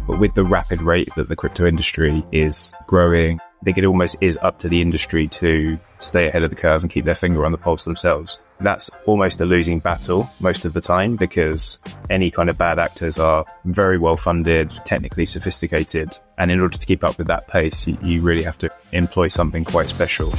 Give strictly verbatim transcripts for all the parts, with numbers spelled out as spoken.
But with the rapid rate that the crypto industry is growing, I think it almost is up to the industry to stay ahead of the curve and keep their finger on the pulse themselves. That's almost a losing battle most of the time because any kind of bad actors are very well funded, technically sophisticated. And in order to keep up with that pace, you, you really have to employ something quite special.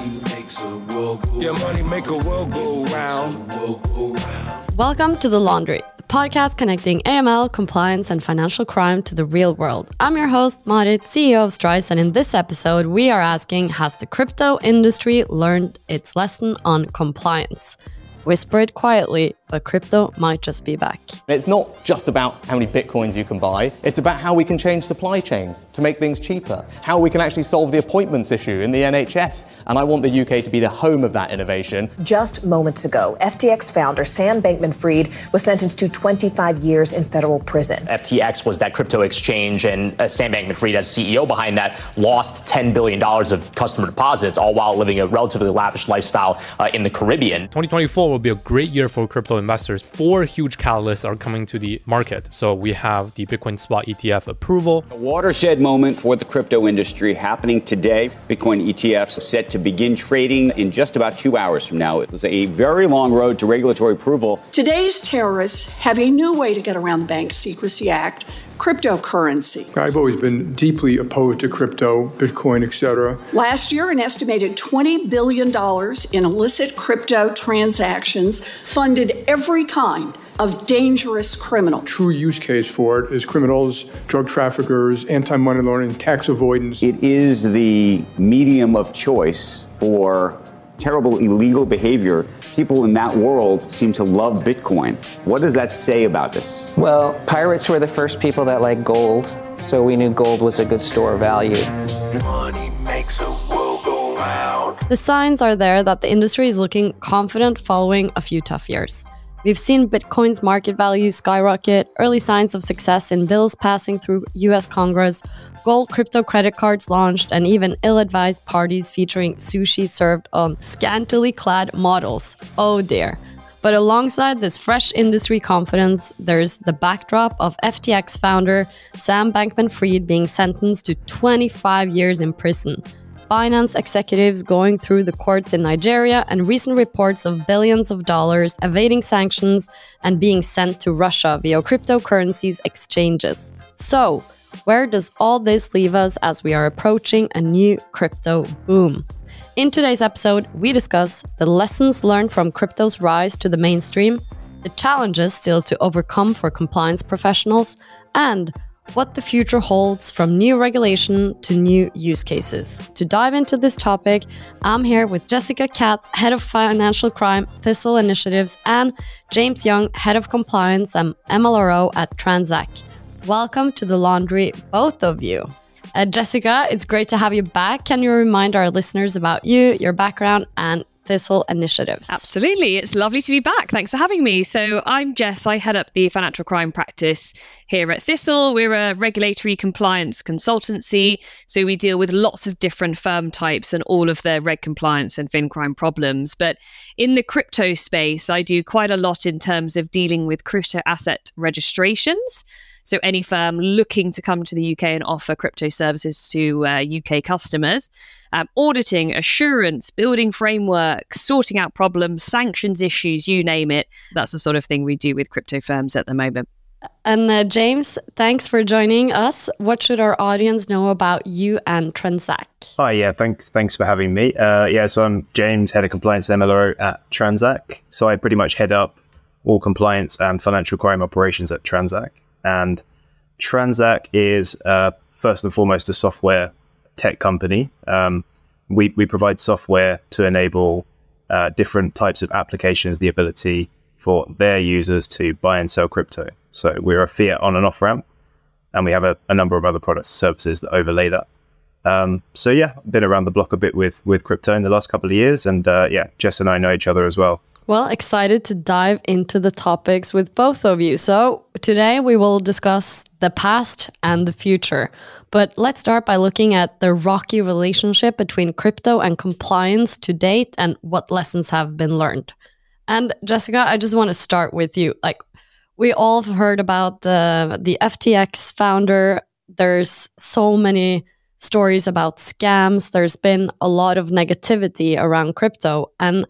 Welcome to The Laundry, the podcast connecting A M L, compliance, and financial crime to the real world. I'm your host, Marit, C E O of Strice, and in this episode, we are asking, has the crypto industry learned its lesson on compliance? Whisper it quietly, but crypto might just be back. It's not just about how many bitcoins you can buy, it's about how we can change supply chains to make things cheaper, how we can actually solve the appointments issue in the N H S. And I want the U K to be the home of that innovation. Just moments ago, F T X founder Sam Bankman-Fried was sentenced to twenty-five years in federal prison. F T X was that crypto exchange, and uh, Sam Bankman-Fried, as C E O behind that, lost ten billion dollars of customer deposits, all while living a relatively lavish lifestyle uh, in the Caribbean. twenty twenty-four will be a great year for crypto investors. Four huge catalysts are coming to the market. So we have the Bitcoin spot E T F approval. A watershed moment for the crypto industry happening today. Bitcoin E T Fs set to begin trading in just about two hours from now. It was a very long road to regulatory approval. Today's terrorists have a new way to get around the Bank Secrecy Act: cryptocurrency. I've always been deeply opposed to crypto, Bitcoin, et cetera. Last year, an estimated twenty billion dollars in illicit crypto transactions funded every kind of dangerous criminal. True use case for it is criminals, drug traffickers, anti-money laundering, tax avoidance. It is the medium of choice for terrible illegal behavior. People in that world seem to love Bitcoin. What does that say about this? Well, pirates were the first people that liked gold, so we knew gold was a good store of value. Money makes the world go round. The signs are there that the industry is looking confident following a few tough years. We've seen Bitcoin's market value skyrocket, early signs of success in bills passing through U S Congress, gold crypto credit cards launched, and even ill-advised parties featuring sushi served on scantily clad models. Oh dear. But alongside this fresh industry confidence, there's the backdrop of F T X founder Sam Bankman-Fried being sentenced to twenty-five years in prison, Binance executives going through the courts in Nigeria, and recent reports of billions of dollars evading sanctions and being sent to Russia via cryptocurrencies exchanges. So, where does all this leave us as we are approaching a new crypto boom? In today's episode, we discuss the lessons learned from crypto's rise to the mainstream, the challenges still to overcome for compliance professionals, and what the future holds from new regulation to new use cases. To dive into this topic, I'm here with Jessica Catt, Head of Financial Crime, Thistle Initiatives, and James Young, Head of Compliance and M L R O at Transact. Welcome to The Laundry, both of you. Uh, Jessica, it's great to have you back. Can you remind our listeners about you, your background, and Thistle Initiatives? Absolutely. It's lovely to be back. Thanks for having me. So I'm Jess. I head up the financial crime practice here at Thistle. We're a regulatory compliance consultancy. So we deal with lots of different firm types and all of their reg compliance and fin crime problems. But in the crypto space, I do quite a lot in terms of dealing with crypto asset registrations. So any firm looking to come to the U K and offer crypto services to uh, U K customers, um, auditing, assurance, building frameworks, sorting out problems, sanctions issues, you name it. That's the sort of thing we do with crypto firms at the moment. And uh, James, thanks for joining us. What should our audience know about you and Transact? Hi, yeah, thanks thanks for having me. Uh, yeah, so I'm James, Head of Compliance and M L R O at Transact. So I pretty much head up all compliance and financial crime operations at Transact. And Transact is uh, first and foremost a software tech company. Um, we, we provide software to enable uh, different types of applications, the ability for their users to buy and sell crypto. So we're a fiat on and off ramp, and we have a, a number of other products and services that overlay that. Um, so yeah, been around the block a bit with, with crypto in the last couple of years. And uh, yeah, Jess and I know each other as well. Well, excited to dive into the topics with both of you. So today we will discuss the past and the future. But let's start by looking at the rocky relationship between crypto and compliance to date and what lessons have been learned. And Jessica, I just want to start with you. Like, we all have heard about the the F T X founder. There's so many stories about scams. There's been a lot of negativity around crypto. And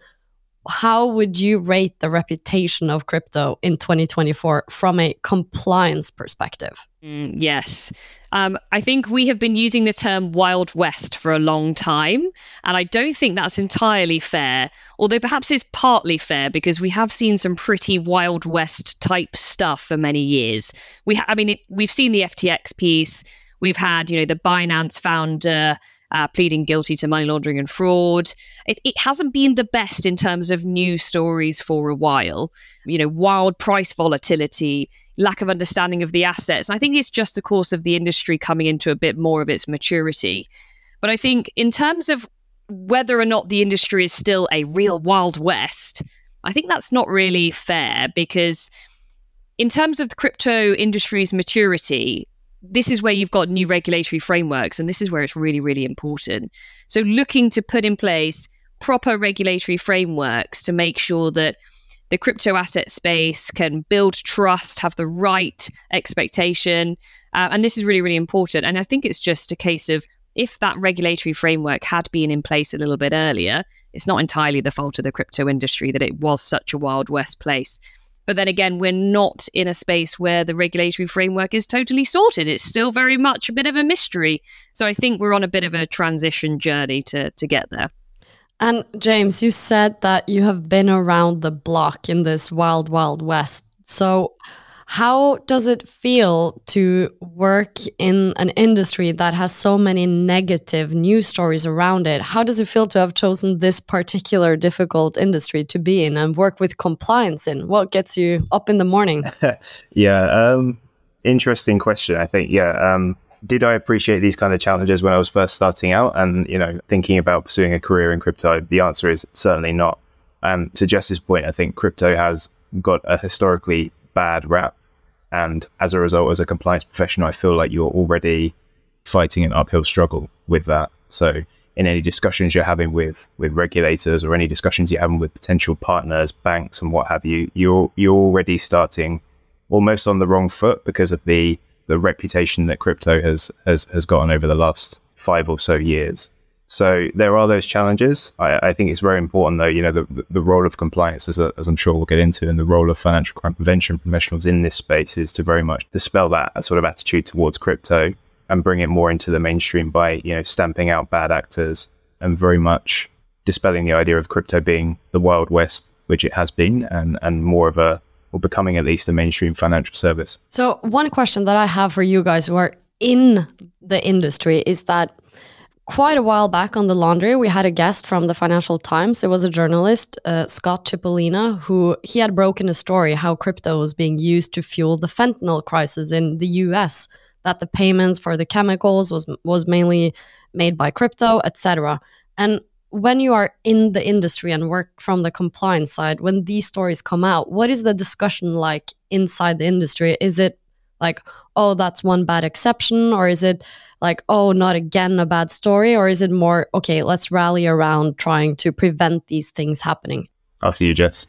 how would you rate the reputation of crypto in twenty twenty-four from a compliance perspective? Mm, yes. Um, I think we have been using the term Wild West for a long time, and I don't think that's entirely fair, although perhaps it's partly fair because we have seen some pretty Wild West type stuff for many years. We, ha- I mean, it, we've seen the F T X piece. We've had, you know, the Binance founder uh, pleading guilty to money laundering and fraud. It, it hasn't been the best in terms of news stories for a while. You know, wild price volatility, lack of understanding of the assets. I think it's just the course of the industry coming into a bit more of its maturity. But I think in terms of whether or not the industry is still a real Wild West, I think that's not really fair, because in terms of the crypto industry's maturity, this is where you've got new regulatory frameworks, and this is where it's really, really important. So looking to put in place proper regulatory frameworks to make sure that the crypto asset space can build trust, have the right expectation. Uh, and this is really, really important. And I think it's just a case of, if that regulatory framework had been in place a little bit earlier, it's not entirely the fault of the crypto industry that it was such a Wild West place. But then again, we're not in a space where the regulatory framework is totally sorted. It's still very much a bit of a mystery. So I think we're on a bit of a transition journey to, to get there. And James, you said that you have been around the block in this wild, wild west. So how does it feel to work in an industry that has so many negative news stories around it? How does it feel to have chosen this particular difficult industry to be in and work with compliance in? What gets you up in the morning? yeah, um, interesting question. I think, yeah. Um, did I appreciate these kind of challenges when I was first starting out and, you know, thinking about pursuing a career in crypto? The answer is certainly not. Um, to Jess's point, I think crypto has got a historically bad rap. And as a result, as a compliance professional, I feel like you're already fighting an uphill struggle with that. So in any discussions you're having with, with regulators or any discussions you're having with potential partners, banks and what have you, you're, you're already starting almost on the wrong foot because of the, the reputation that crypto has, has, has gotten over the last five or so years. So there are those challenges. I, I think it's very important, though, you know, the, the role of compliance, as, a, as I'm sure we'll get into, and the role of financial crime prevention professionals in this space is to very much dispel that sort of attitude towards crypto and bring it more into the mainstream by, you know, stamping out bad actors and very much dispelling the idea of crypto being the Wild West, which it has been, and, and more of a, or becoming at least a mainstream financial service. So one question that I have for you guys who are in the industry is that quite a while back on The Laundry, we had a guest from the Financial Times. It was a journalist, uh, Scott Cipollina, who he had broken a story how crypto was being used to fuel the fentanyl crisis in the U S, that the payments for the chemicals was was mainly made by crypto, et cetera. And when you are in the industry and work from the compliance side, when these stories come out, what is the discussion like inside the industry? Is it like, oh, that's one bad exception? Or is it like, oh, not again a bad story? Or is it more, okay, let's rally around trying to prevent these things happening? After you, Jess.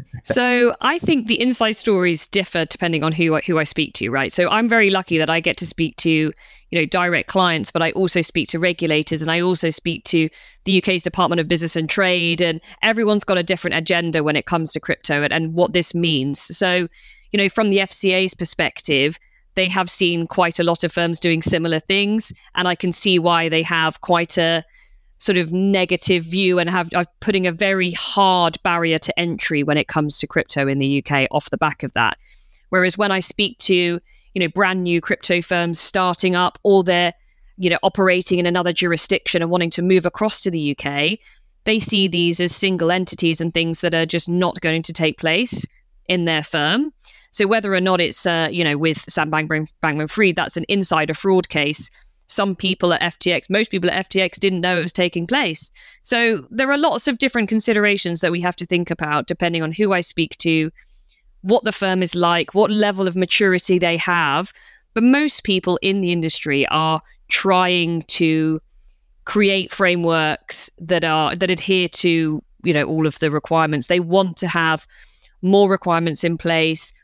So I think the inside stories differ depending on who, who I speak to, right? So I'm very lucky that I get to speak to, you know, direct clients, but I also speak to regulators and I also speak to the U K's Department of Business and Trade, and everyone's got a different agenda when it comes to crypto and, and what this means. So, you know, from the F C A's perspective, they have seen quite a lot of firms doing similar things, and I can see why they have quite a sort of negative view and have are putting a very hard barrier to entry when it comes to crypto in the U K off the back of that. Whereas when I speak to, you know, brand new crypto firms starting up, or they're, you know, operating in another jurisdiction and wanting to move across to the U K, they see these as single entities and things that are just not going to take place in their firm. So whether or not it's, uh, you know, with Sam Bankman-Fried, that's an insider fraud case. Some people at F T X, most people at F T X didn't know it was taking place. So there are lots of different considerations that we have to think about depending on who I speak to, what the firm is like, what level of maturity they have. But most people in the industry are trying to create frameworks that are that adhere to, you know, all of the requirements. They want to have more requirements in place,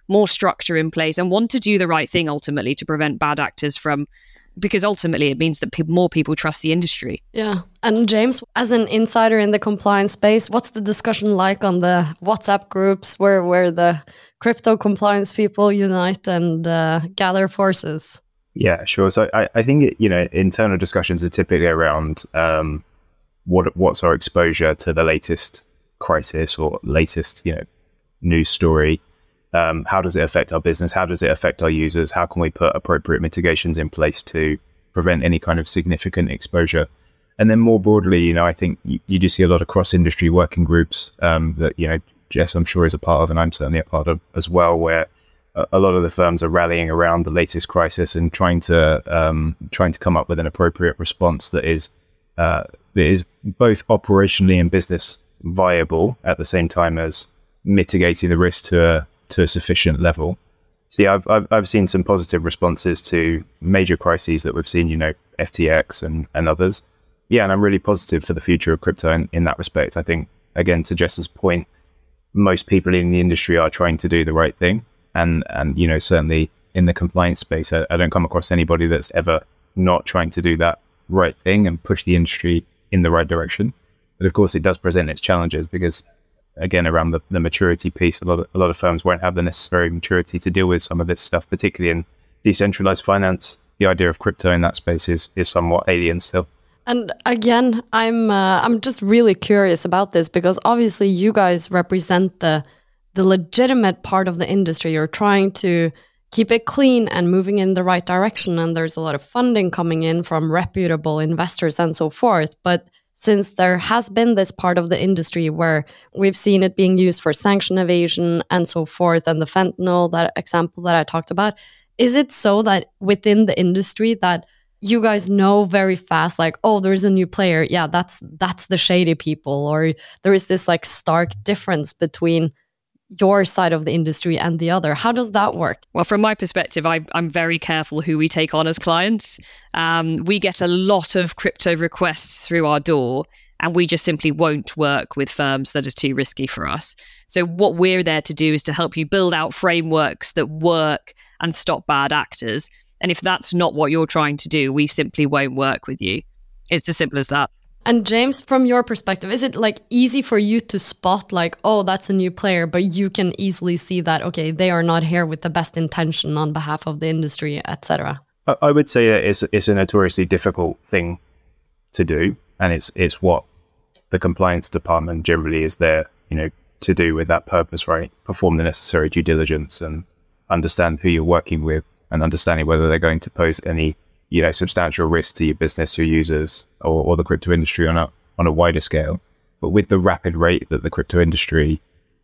more structure in place and want to do the right thing ultimately to prevent bad actors from, because ultimately it means that pe- more people trust the industry. Yeah. And James, as an insider in the compliance space, what's the discussion like on the WhatsApp groups where, where the crypto compliance people unite and uh, gather forces? Yeah, sure. So I, I think, it, you know, internal discussions are typically around um, what what's our exposure to the latest crisis or latest, you know, news story. Um, how does it affect our business? How does it affect our users? How can we put appropriate mitigations in place to prevent any kind of significant exposure? And then more broadly, you know, I think you, you do see a lot of cross-industry working groups um, that, you know, Jess, I'm sure, is a part of, and I'm certainly a part of as well, where a, a lot of the firms are rallying around the latest crisis and trying to um, trying to come up with an appropriate response that is uh, that is both operationally and business viable at the same time as mitigating the risk to a to a sufficient level. See, I've, I've I've seen some positive responses to major crises that we've seen, you know, F T X and, and others. Yeah, and I'm really positive for the future of crypto in, in that respect. I think, again, to Jess's point, most people in the industry are trying to do the right thing. And, and you know, certainly in the compliance space, I, I don't come across anybody that's ever not trying to do that right thing and push the industry in the right direction. But of course, it does present its challenges because, again, around the, the maturity piece, a lot of, a lot of firms won't have the necessary maturity to deal with some of this stuff, particularly in decentralized finance. The idea of crypto in that space is is somewhat alien still. And again, I'm uh, I'm just really curious about this because obviously you guys represent the the legitimate part of the industry. You're trying to keep it clean and moving in the right direction, and there's a lot of funding coming in from reputable investors and so forth. But since there has been this part of the industry where we've seen it being used for sanction evasion and so forth, and the fentanyl, that example that I talked about, is it so that within the industry that you guys know very fast, like, oh, there's a new player, yeah, that's that's the shady people, or there is this like stark difference between your side of the industry and the other? How does that work? Well, from my perspective, I, I'm very careful who we take on as clients. Um, we get a lot of crypto requests through our door, and we just simply won't work with firms that are too risky for us. So what we're there to do is to help you build out frameworks that work and stop bad actors. And if that's not what you're trying to do, we simply won't work with you. It's as simple as that. And James, from your perspective, is it like easy for you to spot like, oh, that's a new player, but you can easily see that, okay, they are not here with the best intention on behalf of the industry, et cetera? I would say that it's it's a notoriously difficult thing to do, and it's it's what the compliance department generally is there, you know, to do with that purpose, right? Perform the necessary due diligence and understand who you're working with and understanding whether they're going to pose any, you know, substantial risk to your business, your users, or, or the crypto industry on a on a wider scale. But with the rapid rate that the crypto industry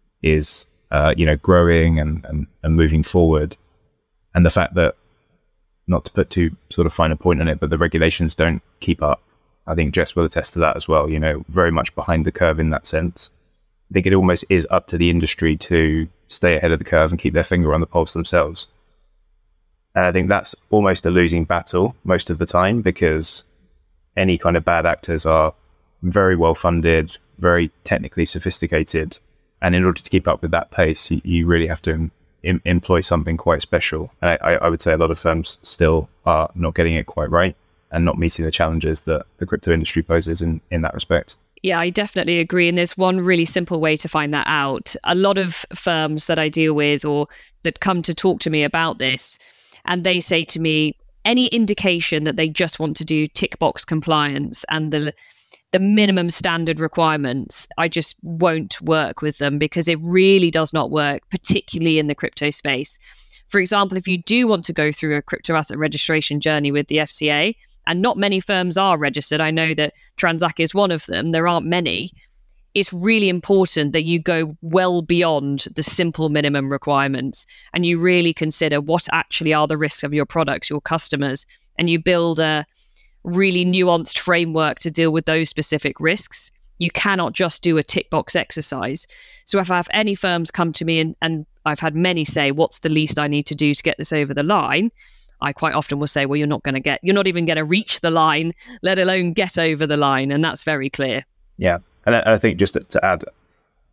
is, uh, you know, growing and, and, and moving forward, and the fact that, not to put too sort of fine a point on it, but the regulations don't keep up. I think Jess will attest to that as well, you know, very much behind the curve in that sense. I think it almost is up to the industry to stay ahead of the curve and keep their finger on the pulse themselves. And I think that's almost a losing battle most of the time, because any kind of bad actors are very well funded, very technically sophisticated. And in order to keep up with that pace, you, you really have to em- em- employ something quite special. And I, I would say a lot of firms still are not getting it quite right and not meeting the challenges that the crypto industry poses in, in that respect. Yeah, I definitely agree. And there's one really simple way to find that out. A lot of firms that I deal with or that come to talk to me about this, and they say to me, any indication that they just want to do tick box compliance and the the minimum standard requirements, I just won't work with them, because it really does not work, particularly in the crypto space. For example, if you do want to go through a crypto asset registration journey with the F C A, and not many firms are registered, I know that Transact is one of them, there aren't many, it's really important that you go well beyond the simple minimum requirements and you really consider what actually are the risks of your products, your customers, and you build a really nuanced framework to deal with those specific risks. You cannot just do a tick box exercise. So if I have any firms come to me and, and I've had many say, what's the least I need to do to get this over the line? I quite often will say, well, you're not going to get, you're not even going to reach the line, let alone get over the line. And that's very clear. Yeah. And I, I think just to, to add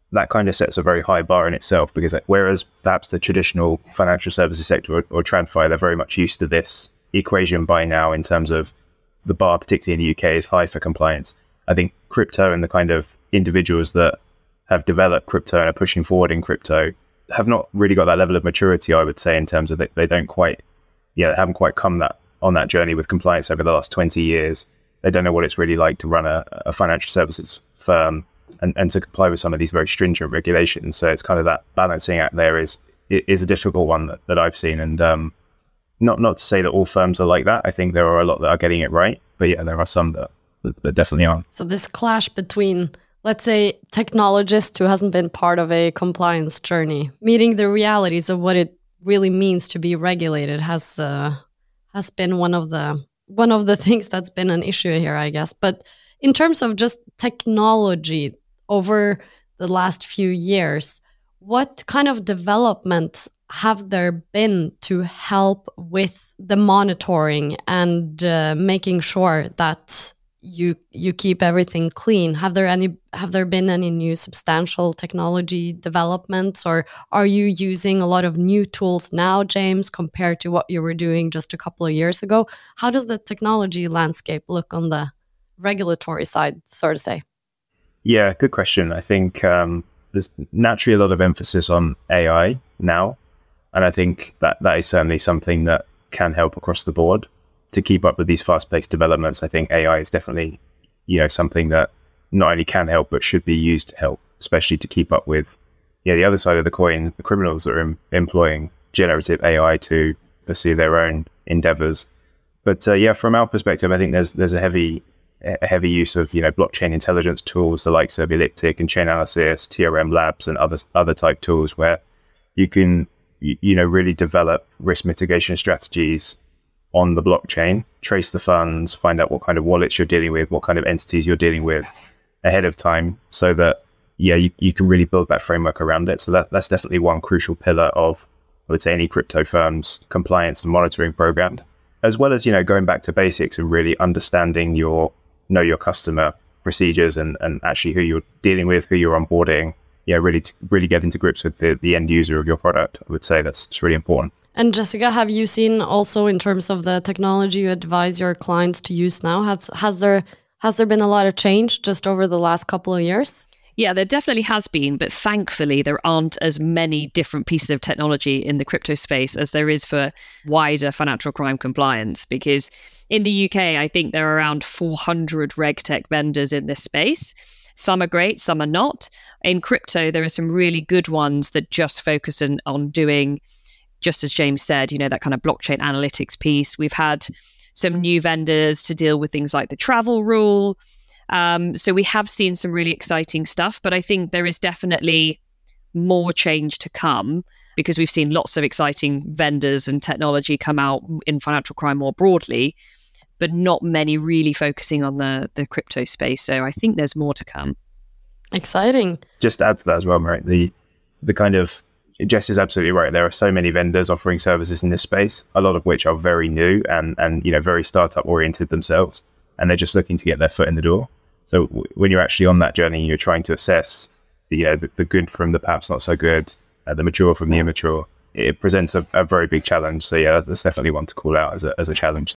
that kind of sets a very high bar in itself, because whereas perhaps the traditional financial services sector or, or TradFi, they're very much used to this equation by now in terms of the bar, particularly in the U K, is high for compliance. I think crypto and the kind of individuals that have developed crypto and are pushing forward in crypto have not really got that level of maturity, I would say, in terms of they, they don't quite, yeah, haven't quite come that on that journey with compliance over the last twenty years. They don't know what it's really like to run a, a financial services firm and, and to comply with some of these very stringent regulations. So it's kind of that balancing act there is is a difficult one that, that I've seen. And um, not not to say that all firms are like that. I think there are a lot that are getting it right. But yeah, there are some that, that, that definitely aren't. So this clash between, let's say, technologist who hasn't been part of a compliance journey, meeting the realities of what it really means to be regulated has uh, has been one of the one of the things that's been an issue here, I guess. But in terms of just technology over the last few years, what kind of development have there been to help with the monitoring and uh, making sure that you you keep everything clean? Have there any have there been any new substantial technology developments, or are you using a lot of new tools now, James, compared to what you were doing just a couple of years ago? How does the technology landscape look on the regulatory side, so to say? Yeah, good question. I think um, there's naturally a lot of emphasis on A I now, and I think that that is certainly something that can help across the board to keep up with these fast-paced developments. I think A I is definitely, you know, something that not only can help but should be used to help, especially to keep up with, yeah, the other side of the coin, the criminals that are em- employing generative A I to pursue their own endeavors. But uh, yeah, from our perspective, I think there's there's a heavy a heavy use of, you know, blockchain intelligence tools, the likes of Elliptic and Chainalysis, T R M Labs, and other other type tools where you can, you, you know, really develop risk mitigation strategies on the blockchain, trace the funds, find out what kind of wallets you're dealing with, what kind of entities you're dealing with ahead of time, so that, yeah, you, you can really build that framework around it. So that that's definitely one crucial pillar of, I would say, any crypto firm's compliance and monitoring program, as well as, you know, going back to basics and really understanding your know your customer procedures and, and actually who you're dealing with, who you're onboarding. Yeah, really to really get into grips with the, the end user of your product. I would say that's it's really important. And Jessica, have you seen also in terms of the technology you advise your clients to use now, has has there has there been a lot of change just over the last couple of years? Yeah, there definitely has been, but thankfully there aren't as many different pieces of technology in the crypto space as there is for wider financial crime compliance. Because in the U K, I think there are around four hundred RegTech vendors in this space. Some are great, some are not. In crypto, there are some really good ones that just focus on, on doing, just as James said, you know, that kind of blockchain analytics piece. We've had some new vendors to deal with things like the travel rule. Um, so we have seen some really exciting stuff, but I think there is definitely more change to come, because we've seen lots of exciting vendors and technology come out in financial crime more broadly, but not many really focusing on the, the crypto space. So I think there's more to come. Exciting. Just to add to that as well, Mary, the the kind of, Jess is absolutely right. There are so many vendors offering services in this space, a lot of which are very new and, and you know, very startup oriented themselves, and they're just looking to get their foot in the door. So w- when you're actually on that journey, you're trying to assess the, uh, the, the good from the perhaps not so good, uh, the mature from the immature. It presents a, a very big challenge. So yeah, that's definitely one to call out as a, as a challenge.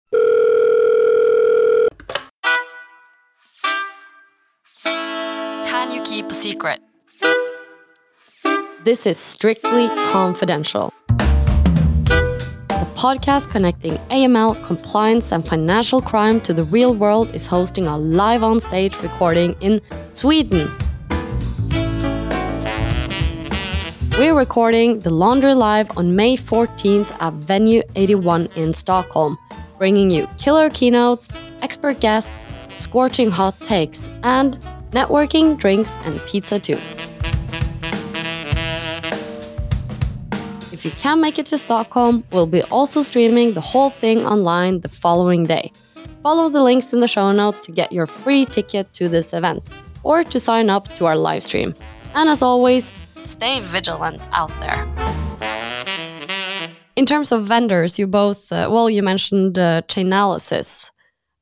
Can you keep a secret? This is Strictly Confidential, the podcast connecting A M L, compliance, and financial crime to the real world is hosting a live on-stage recording in Sweden. We're recording The Laundry Live on May fourteenth at Venue eighty-one in Stockholm, bringing you killer keynotes, expert guests, scorching hot takes, and networking, drinks, and pizza too. If you can't make it to Stockholm, we'll be also streaming the whole thing online the following day. Follow the links in the show notes to get your free ticket to this event, or to sign up to our live stream. And as always, stay vigilant out there. In terms of vendors, you both, uh, well, you mentioned uh, Chainalysis.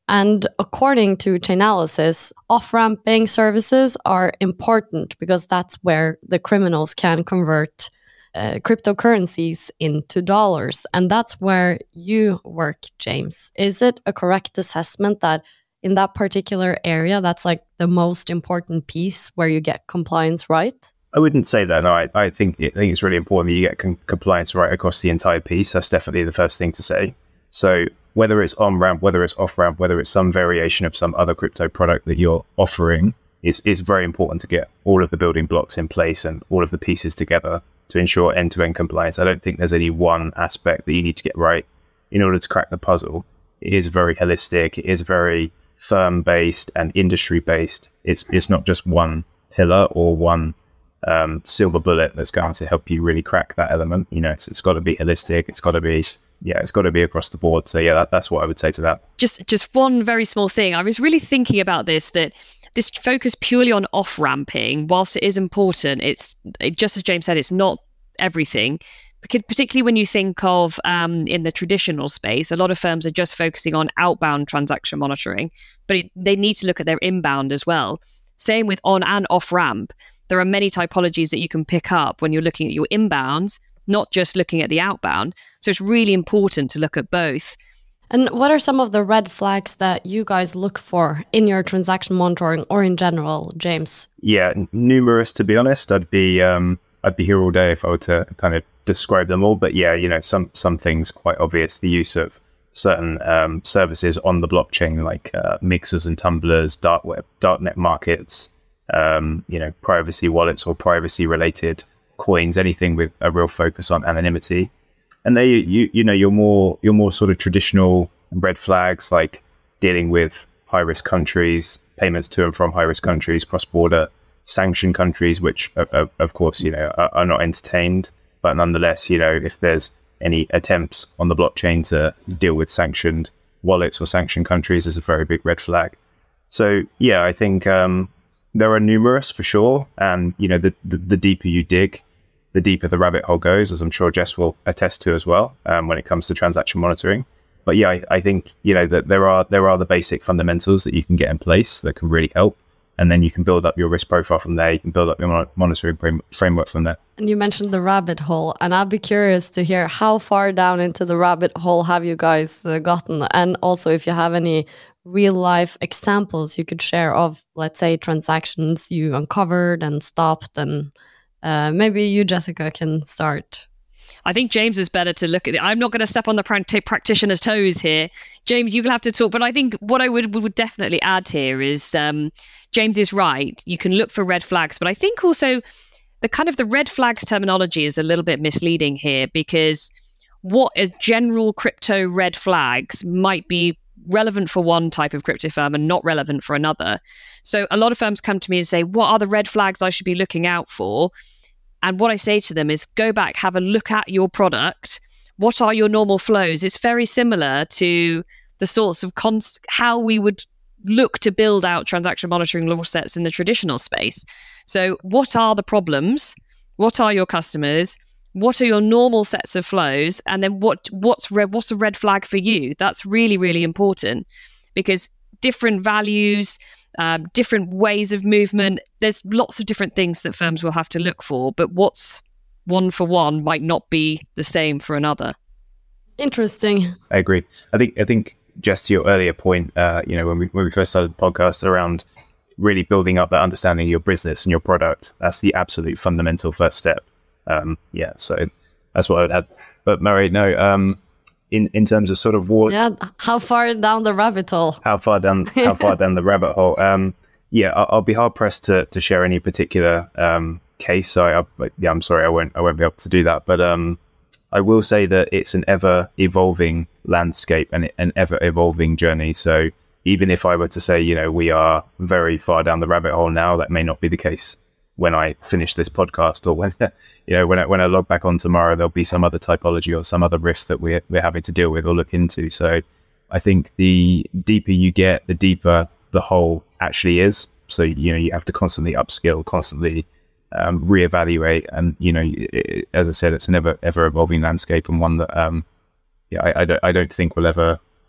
And according to Chainalysis, off-ramping services are important because that's where the criminals can convert uh, cryptocurrencies into dollars. And that's where you work, James. Is it a correct assessment that in that particular area, that's like the most important piece where you get compliance right? I wouldn't say that. No, I, I think I think it's really important that you get com- compliance right across the entire piece. That's definitely the first thing to say. So whether it's on-ramp, whether it's off-ramp, whether it's some variation of some other crypto product that you're offering, it's, it's very important to get all of the building blocks in place and all of the pieces together to ensure end-to-end compliance. I don't think there's any one aspect that you need to get right in order to crack the puzzle. It is very holistic. It is very firm-based and industry-based. It's it's not just one pillar or one um, silver bullet that's going to help you really crack that element. You know, it's, it's got to be holistic. It's got to be... Yeah, it's got to be across the board. So yeah, that, that's what I would say to that. Just just one very small thing. I was really thinking about this, that this focus purely on off-ramping, whilst it is important, it's it, just as James said, it's not everything. Because particularly when you think of um, in the traditional space, a lot of firms are just focusing on outbound transaction monitoring, but it, they need to look at their inbound as well. Same with on and off-ramp. There are many typologies that you can pick up when you're looking at your inbounds, not just looking at the outbound. So it's really important to look at both. And what are some of the red flags that you guys look for in your transaction monitoring or in general, James? Yeah, numerous, to be honest. I'd be um, I'd be here all day if I were to kind of describe them all. But yeah, you know, some some things quite obvious. The use of certain um, services on the blockchain, like uh, mixers and tumblers, dark web, darknet markets, um, you know, privacy wallets or privacy related coins, anything with a real focus on anonymity. And they, you, you know, you're more, you're more sort of traditional red flags, like dealing with high risk countries, payments to and from high risk countries, cross border sanctioned countries, which of, of course, you know, are, are not entertained. But nonetheless, you know, if there's any attempts on the blockchain to deal with sanctioned wallets or sanctioned countries, is a very big red flag. So yeah, I think um, there are numerous for sure. And, you know, the, the, the deeper you dig, the deeper the rabbit hole goes, as I'm sure Jess will attest to as well, um, when it comes to transaction monitoring. But yeah, I, I think, you know, that there are there are the basic fundamentals that you can get in place that can really help. And then you can build up your risk profile from there. You can build up your mon- monitoring frame- framework from there. And you mentioned the rabbit hole, and I'd be curious to hear how far down into the rabbit hole have you guys uh, gotten? And also if you have any real life examples you could share of, let's say, transactions you uncovered and stopped, and uh, maybe you, Jessica, can start. I think James is better to look at it. I'm not going to step on the pr- practitioner's toes here. James, you'll have to talk. But I think what I would, would definitely add here is um, James is right. You can look for red flags. But I think also the kind of the red flags terminology is a little bit misleading here, because what is general crypto red flags might be relevant for one type of crypto firm and not relevant for another. So a lot of firms come to me and say, what are the red flags I should be looking out for? And what I say to them is go back, have a look at your product. What are your normal flows? It's very similar to the sorts of cons- how we would look to build out transaction monitoring law sets in the traditional space. So what are the problems? What are your customers? What are your normal sets of flows? And then what what's red, what's a red flag for you? That's really, really important, because different values, Um, different ways of movement. There's lots of different things that firms will have to look for, but what's one for one might not be the same for another. Interesting. I agree. I think I think just to your earlier point, uh, you know, when we when we first started the podcast around really building up that understanding of your business and your product, that's the absolute fundamental first step. Um, yeah, so that's what I would add. But Mary, no. Um, In, in terms of sort of war, yeah, how far down the rabbit hole? How far down? How far down the rabbit hole? Um, yeah, I'll, I'll be hard pressed to to share any particular um, case. So, I, I, yeah, I'm sorry, I won't I won't be able to do that. But um, I will say that it's an ever evolving landscape and an ever evolving journey. So, even if I were to say, you know, we are very far down the rabbit hole now, that may not be the case when I finish this podcast, or when, you know, when I, when I log back on tomorrow, there'll be some other typology or some other risk that we're, we're having to deal with or look into. So I think the deeper you get, the deeper the hole actually is. So, you know, you have to constantly upskill, constantly um, reevaluate. And, you know, it, as I said, it's an ever, ever evolving landscape, and one that, um, yeah, I, I, don't, I don't think will ever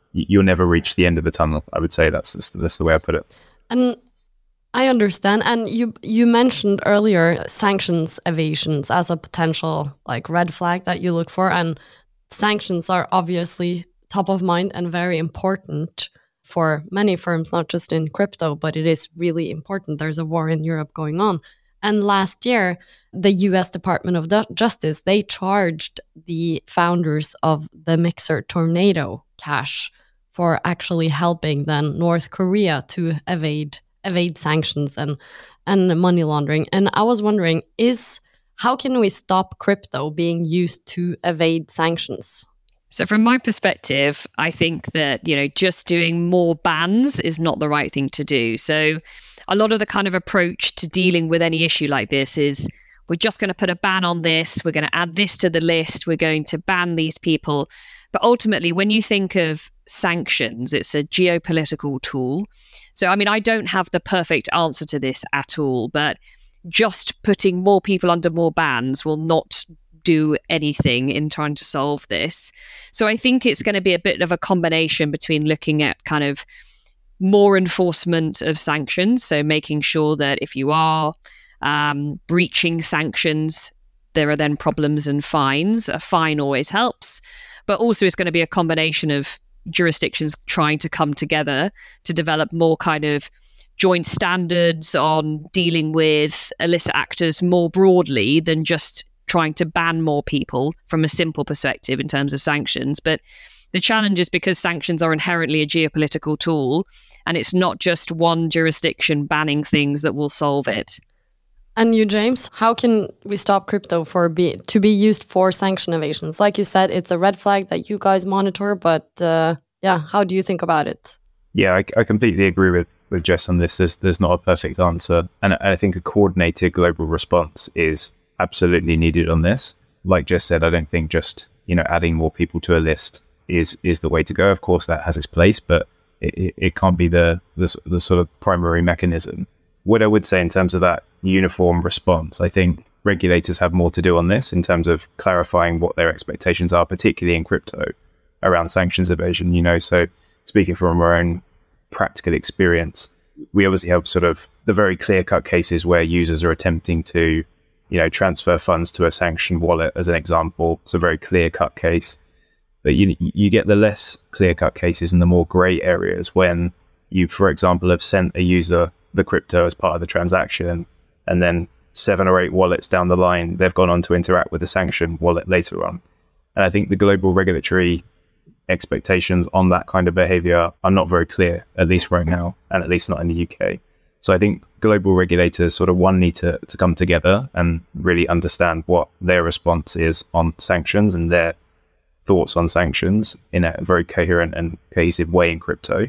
you'll never reach the end of the tunnel. I would say that's that's, that's the way I put it. And I understand. And you you mentioned earlier sanctions evasions as a potential like red flag that you look for. And sanctions are obviously top of mind and very important for many firms, not just in crypto, but it is really important. There's a war in Europe going on. And last year, the U S Department of Justice, they charged the founders of the Mixer Tornado Cash for actually helping then North Korea to evade evade sanctions and, and money laundering. And I was wondering, is how can we stop crypto being used to evade sanctions? So from my perspective, I think that, you know, just doing more bans is not the right thing to do. So a lot of the kind of approach to dealing with any issue like this is we're just going to put a ban on this. We're going to add this to the list. We're going to ban these people. But ultimately, when you think of sanctions, it's a geopolitical tool. So, I mean, I don't have the perfect answer to this at all, but just putting more people under more bans will not do anything in trying to solve this. So I think it's going to be a bit of a combination between looking at kind of more enforcement of sanctions, so making sure that if you are um, breaching sanctions, there are then problems and fines. A fine always helps, but also it's going to be a combination of jurisdictions trying to come together to develop more kind of joint standards on dealing with illicit actors more broadly than just trying to ban more people from a simple perspective in terms of sanctions. But the challenge is because sanctions are inherently a geopolitical tool, and it's not just one jurisdiction banning things that will solve it. And you, James, how can we stop crypto for be to be used for sanction evasions? Like you said, it's a red flag that you guys monitor, but uh, yeah, how do you think about it? Yeah, I, I completely agree with, with Jess on this. There's, there's not a perfect answer. And I think a coordinated global response is absolutely needed on this. Like Jess said, I don't think just, you know, adding more people to a list is is the way to go. Of course, that has its place, but it, it, it can't be the, the the sort of primary mechanism. What I would say in terms of that uniform response, I think regulators have more to do on this in terms of clarifying what their expectations are, particularly in crypto, around sanctions evasion. You know, so speaking from our own practical experience, we obviously have sort of the very clear-cut cases where users are attempting to, you know, transfer funds to a sanctioned wallet, as an example. It's a very clear-cut case. But you you get the less clear-cut cases and the more grey areas when you, for example, have sent a user the crypto as part of the transaction, and then seven or eight wallets down the line, they've gone on to interact with the sanctioned wallet later on. And I think the global regulatory expectations on that kind of behavior are not very clear, at least right now, and at least not in the U K. So I think global regulators sort of one need to, to come together and really understand what their response is on sanctions and their thoughts on sanctions in a very coherent and cohesive way in crypto.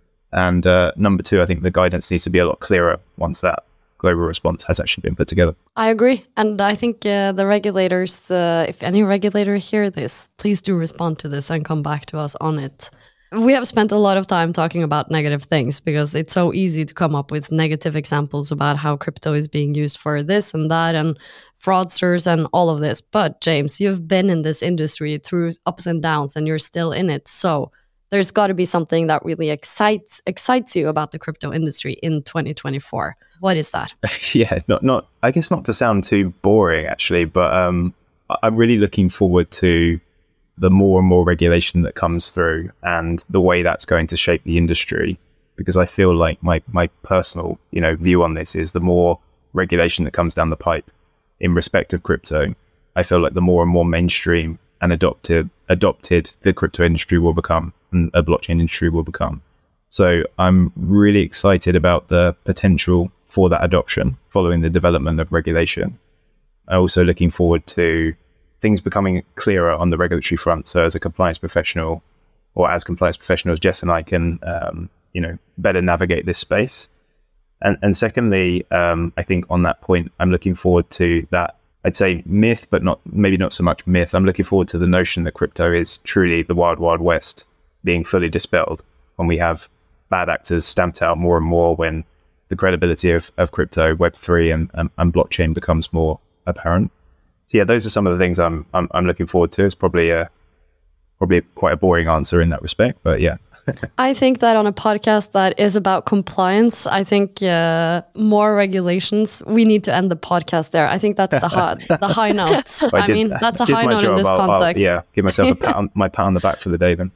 And uh, number two, I think the guidance needs to be a lot clearer once that global response has actually been put together. I agree. And I think uh, the regulators, uh, if any regulator hear this, please do respond to this and come back to us on it. We have spent a lot of time talking about negative things because it's so easy to come up with negative examples about how crypto is being used for this and that and fraudsters and all of this. But James, you've been in this industry through ups and downs and you're still in it. So there's got to be something that really excites excites you about the crypto industry in twenty twenty-four. What is that? yeah, not not. I guess not to sound too boring, actually, but um, I'm really looking forward to the more and more regulation that comes through and the way that's going to shape the industry. Because I feel like my my personal, you know, view on this is the more regulation that comes down the pipe in respect of crypto, I feel like the more and more mainstream and adopted adopted the crypto industry will become, and a blockchain industry will become. So I'm really excited about the potential for that adoption following the development of regulation. I'm also looking forward to things becoming clearer on the regulatory front. So as a compliance professional, or as compliance professionals, Jess and I can, um, you know, better navigate this space. And, and secondly, um, I think on that point, I'm looking forward to that, I'd say myth, but not maybe not so much myth. I'm looking forward to the notion that crypto is truly the wild, wild west being fully dispelled when we have bad actors stamped out more and more, when the credibility of, of crypto, Web three and, and, and blockchain becomes more apparent. So yeah, those are some of the things I'm I'm, I'm looking forward to. It's probably a, probably quite a boring answer in that respect, but yeah. I think that on a podcast that is about compliance, I think uh, more regulations, we need to end the podcast there. I think that's the high, the high notes. I, I did, mean, that's a high note in this I'll, context. I'll, yeah, give myself a pat on, my pat on the back for the day then.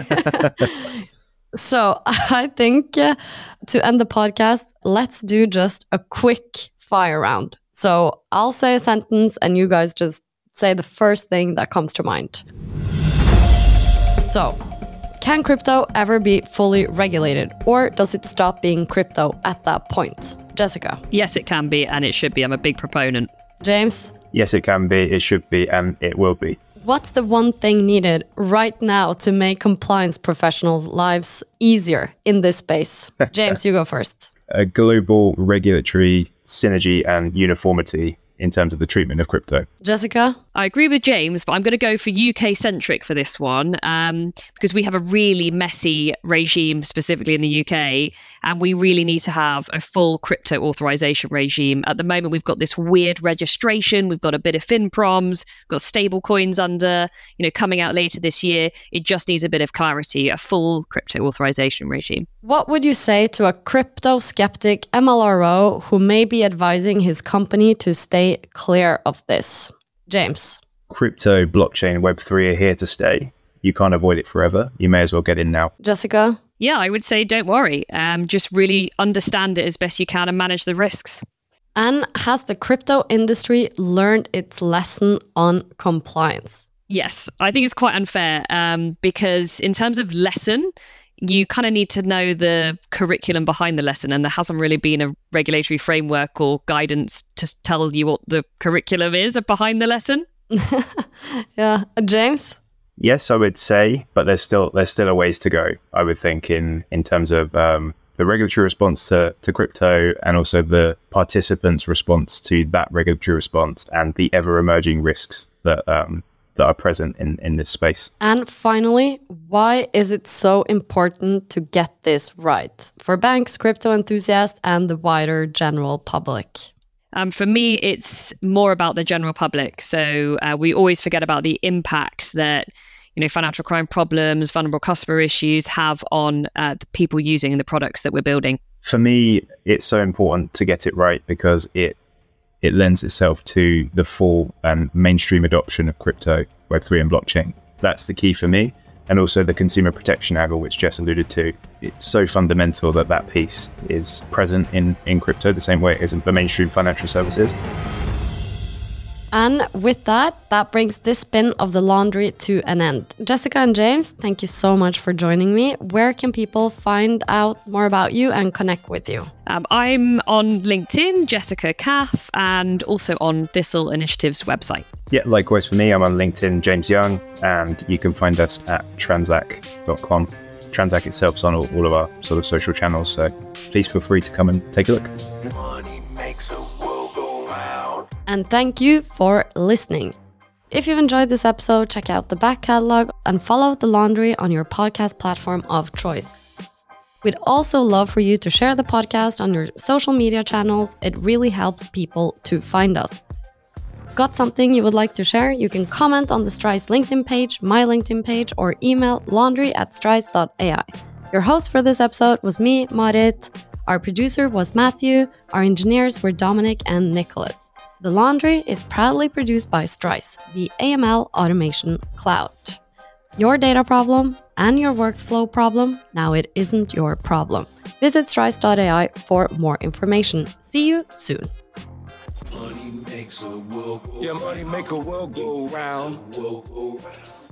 So I think uh, to end the podcast, let's do just a quick fire round. So I'll say a sentence and you guys just say the first thing that comes to mind. So, can crypto ever be fully regulated, or does it stop being crypto at that point? Jessica? Yes, it can be, and it should be. I'm a big proponent. James? Yes, it can be, it should be, and it will be. What's the one thing needed right now to make compliance professionals' lives easier in this space? James, you go first. A global regulatory synergy and uniformity in terms of the treatment of crypto. Jessica? I agree with James, but I'm going to go for U K-centric for this one um, because we have a really messy regime, specifically in the U K, and we really need to have a full crypto authorization regime. At the moment, we've got this weird registration. We've got a bit of FinProms, we've got stable coins under, you know, coming out later this year. It just needs a bit of clarity, a full crypto authorization regime. What would you say to a crypto skeptic M L R O who may be advising his company to stay clear of this? James? Crypto, blockchain, Web three are here to stay. You can't avoid it forever. You may as well get in now. Jessica? Yeah, I would say don't worry. Um, just really understand it as best you can and manage the risks. And has the crypto industry learned its lesson on compliance? Yes, I think it's quite unfair um, because in terms of lesson, you kind of need to know the curriculum behind the lesson, and there hasn't really been a regulatory framework or guidance to tell you what the curriculum is behind the lesson. Yeah. James? Yes, I would say, but there's still there's still a ways to go, I would think, in, in terms of um, the regulatory response to, to crypto and also the participants' response to that regulatory response and the ever-emerging risks that um, that are present in, in this space. And finally, why is it so important to get this right for banks, crypto enthusiasts, and the wider general public? Um, for me, it's more about the general public. So uh, we always forget about the impact that, you know, financial crime problems, vulnerable customer issues have on uh, the people using the products that we're building. For me, it's so important to get it right because it it lends itself to the full and mainstream adoption of crypto, Web three and blockchain. That's the key for me. And also the consumer protection angle, which Jess alluded to. It's so fundamental that that piece is present in, in crypto the same way it is in the mainstream financial services. And with that, that brings this spin of The Laundry to an end. Jessica and James, thank you so much for joining me. Where can people find out more about you and connect with you? Um, I'm on LinkedIn, Jessica Cath, and also on Thistle Initiative's website. Yeah, likewise for me, I'm on LinkedIn, James Young, and you can find us at transac dot com. Transac itself is on all, all of our sort of social channels, so please feel free to come and take a look. Money makes a world go round. And thank you for listening. If you've enjoyed this episode, check out the back catalog and follow The Laundry on your podcast platform of choice. We'd also love for you to share the podcast on your social media channels. It really helps people to find us. Got something you would like to share? You can comment on the Strice LinkedIn page, my LinkedIn page, or email laundry at strice dot a i. Your host for this episode was me, Marit. Our producer was Matthew. Our engineers were Dominic and Nicholas. The Laundry is proudly produced by Strice, the A M L automation cloud. Your data problem and your workflow problem, now it isn't your problem. Visit strice dot a i for more information. See you soon. Money makes a world go, yeah, money make a world go round.